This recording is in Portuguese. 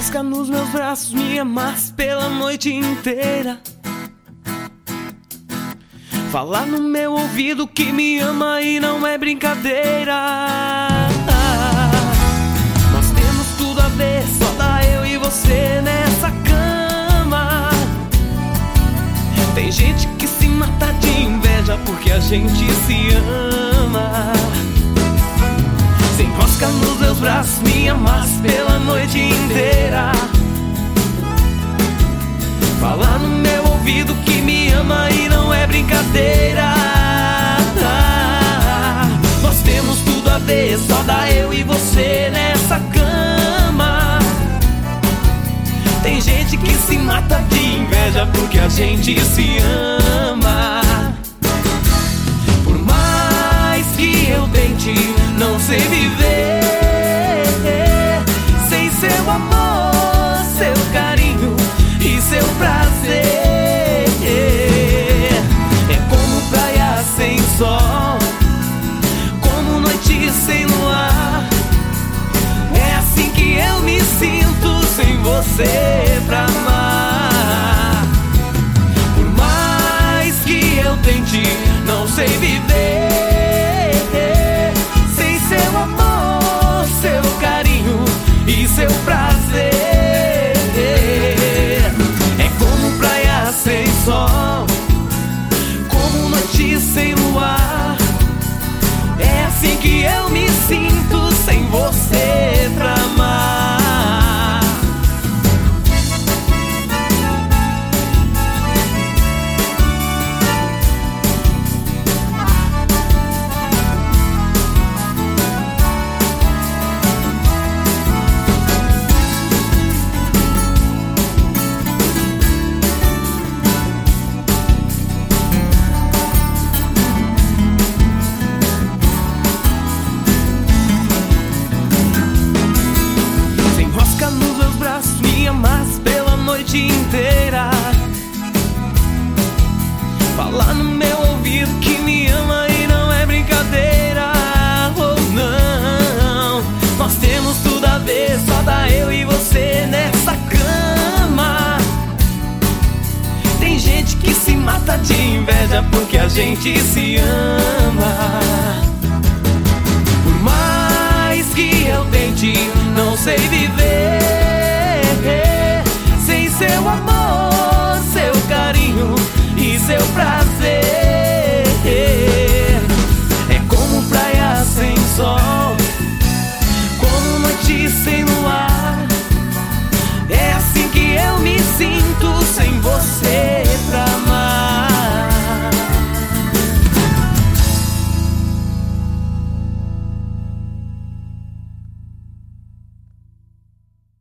enrosca nos meus braços, me amas pela noite inteira. Fala no meu ouvido que me ama e não é brincadeira. Nós temos tudo a ver, só dá eu e você nessa cama. Tem gente que se mata de inveja porque a gente se ama. Se enrosca nos meus braços, me amas pela noite inteira. Fala no meu ouvido que me ama e não é brincadeira. Nós temos tudo a ver, só dá eu e você nessa cama. Tem gente que se mata de inveja porque a gente se ama. Por mais que eu tente, não sei viver sem seu amor, seu carinho e seu prazer. É como praia sem sol, como noite sem luar. É assim que eu me sinto sem você pra amar. Por mais que eu tente, não sei viver sem seu amor, seu carinho e seu prazer. É como praia sem sol, como noite sem luar. É assim que eu me sinto sem você pra amar. Inteira. Fala no meu ouvido que me ama e não é brincadeira. Oh não, nós temos tudo a ver, só dá eu e você nessa cama. Tem gente que se mata de inveja porque a gente se ama. Por mais que eu tente, não sei viver seu amor, seu carinho e seu prazer.